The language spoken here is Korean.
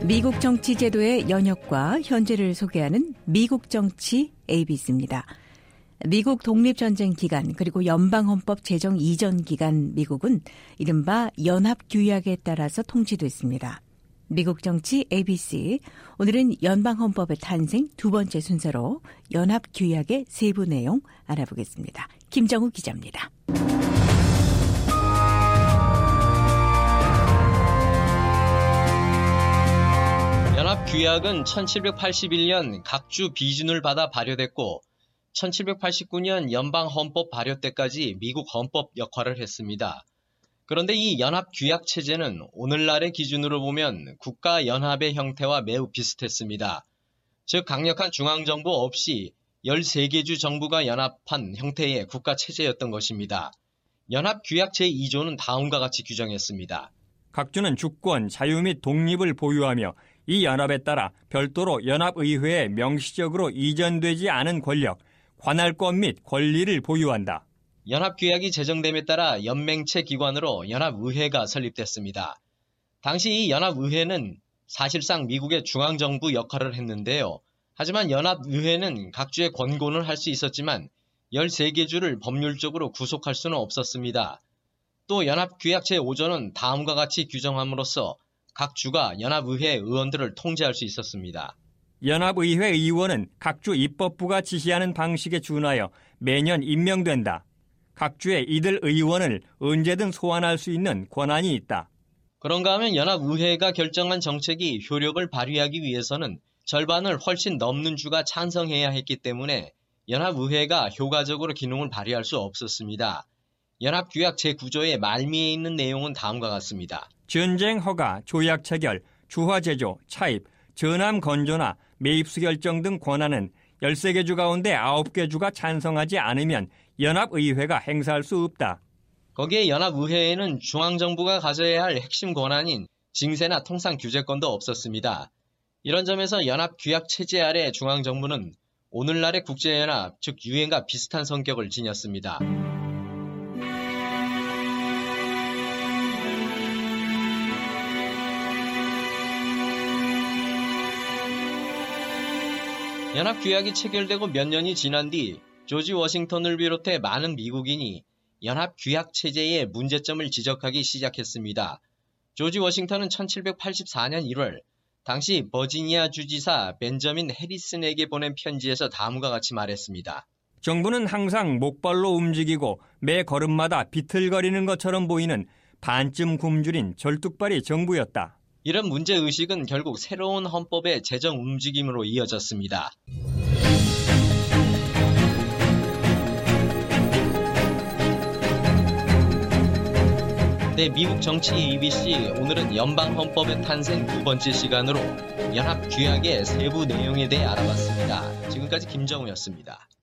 미국 정치 제도의 연역과 현재를 소개하는 미국 정치 ABC입니다. 미국 독립전쟁 기간 그리고 연방헌법 제정 이전 기간 미국은 이른바 연합규약에 따라서 통치됐습니다. 미국 정치 ABC, 오늘은 연방헌법의 탄생 두 번째 순서로 연합규약의 세부 내용 알아보겠습니다. 김정우 기자입니다. 연합규약은 1781년 각주 비준을 받아 발효됐고 1789년 연방헌법 발효 때까지 미국 헌법 역할을 했습니다. 그런데 이 연합규약 체제는 오늘날의 기준으로 보면 국가연합의 형태와 매우 비슷했습니다. 즉 강력한 중앙정부 없이 13개 주 정부가 연합한 형태의 국가체제였던 것입니다. 연합규약 제2조는 다음과 같이 규정했습니다. 각 주는 주권, 자유 및 독립을 보유하며 이 연합에 따라 별도로 연합의회에 명시적으로 이전되지 않은 권력, 관할권 및 권리를 보유한다. 연합규약이 제정됨에 따라 연맹체 기관으로 연합의회가 설립됐습니다. 당시 이 연합의회는 사실상 미국의 중앙정부 역할을 했는데요. 하지만 연합의회는 각 주의 권고는 할 수 있었지만 13개 주를 법률적으로 구속할 수는 없었습니다. 또 연합규약 제5조는 다음과 같이 규정함으로써 각 주가 연합의회 의원들을 통제할 수 있었습니다. 연합의회 의원은 각 주 입법부가 지시하는 방식에 준하여 매년 임명된다. 각 주에 이들 의원을 언제든 소환할 수 있는 권한이 있다. 그런가 하면 연합의회가 결정한 정책이 효력을 발휘하기 위해서는 절반을 훨씬 넘는 주가 찬성해야 했기 때문에 연합의회가 효과적으로 기능을 발휘할 수 없었습니다. 연합규약 제9조의 말미에 있는 내용은 다음과 같습니다. 전쟁 허가, 조약 체결, 주화 제조, 차입, 전함 건조나 매입수 결정 등 권한은 13개 주 가운데 9개 주가 찬성하지 않으면 연합의회가 행사할 수 없다. 거기에 연합의회에는 중앙정부가 가져야 할 핵심 권한인 징세나 통상 규제권도 없었습니다. 이런 점에서 연합규약 체제 아래 중앙정부는 오늘날의 국제연합, 즉 유엔과 비슷한 성격을 지녔습니다. 연합규약이 체결되고 몇 년이 지난 뒤 조지 워싱턴을 비롯해 많은 미국인이 연합규약 체제의 문제점을 지적하기 시작했습니다. 조지 워싱턴은 1784년 1월 당시 버지니아 주지사 벤저민 해리슨에게 보낸 편지에서 다음과 같이 말했습니다. 정부는 항상 목발로 움직이고 매 걸음마다 비틀거리는 것처럼 보이는 반쯤 굶주린 절뚝발이 정부였다. 이런 문제의식은 결국 새로운 헌법의 제정 움직임으로 이어졌습니다. 네, 미국 정치 ABC, 오늘은 연방헌법의 탄생 두 번째 시간으로 연합규약의 세부 내용에 대해 알아봤습니다. 지금까지 김정우였습니다.